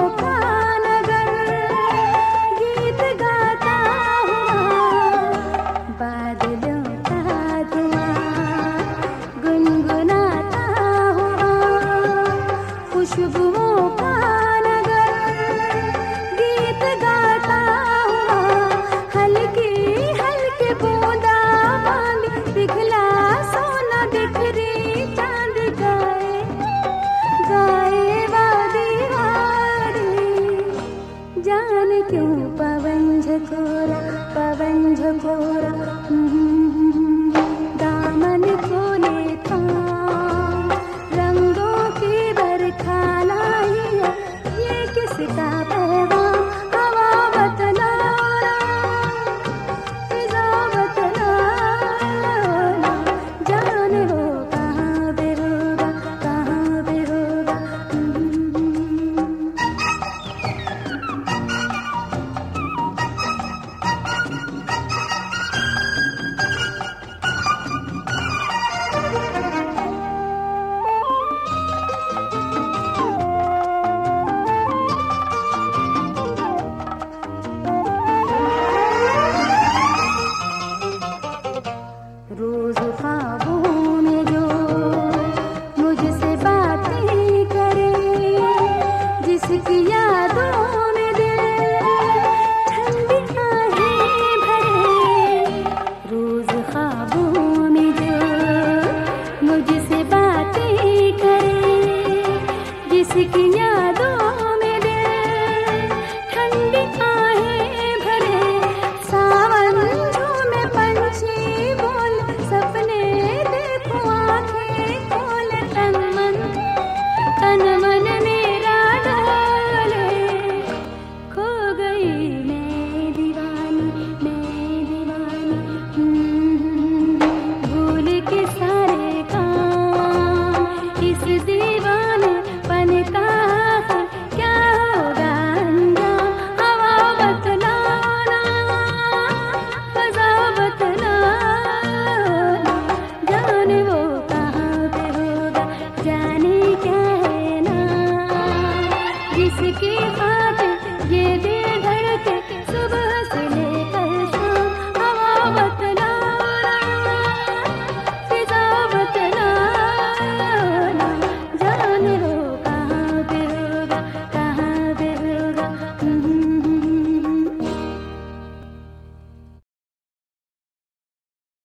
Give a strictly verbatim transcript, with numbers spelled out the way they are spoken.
का नगर गीत गाता हुआ, बादलों का धुआं गुनगुनाता हुआ, खुशबुओं का नगर गीत गाता हुआ, हल्की हल्की बूंदा बांदी पिघला सोना बिखरी चांद गाए गाए वादी वादी। जाने क्यों पवन झकोरा पवन झकोरा दामन को लेता, रंगों की बरखा लाई है, ये किसका पैगाम हवा बतलाना, फिजा बतलाना, जाने वो कहाँ पे होगा कहाँ पे होगा। रोज ख्वाबों में जो मुझसे बातें करे, जिसकी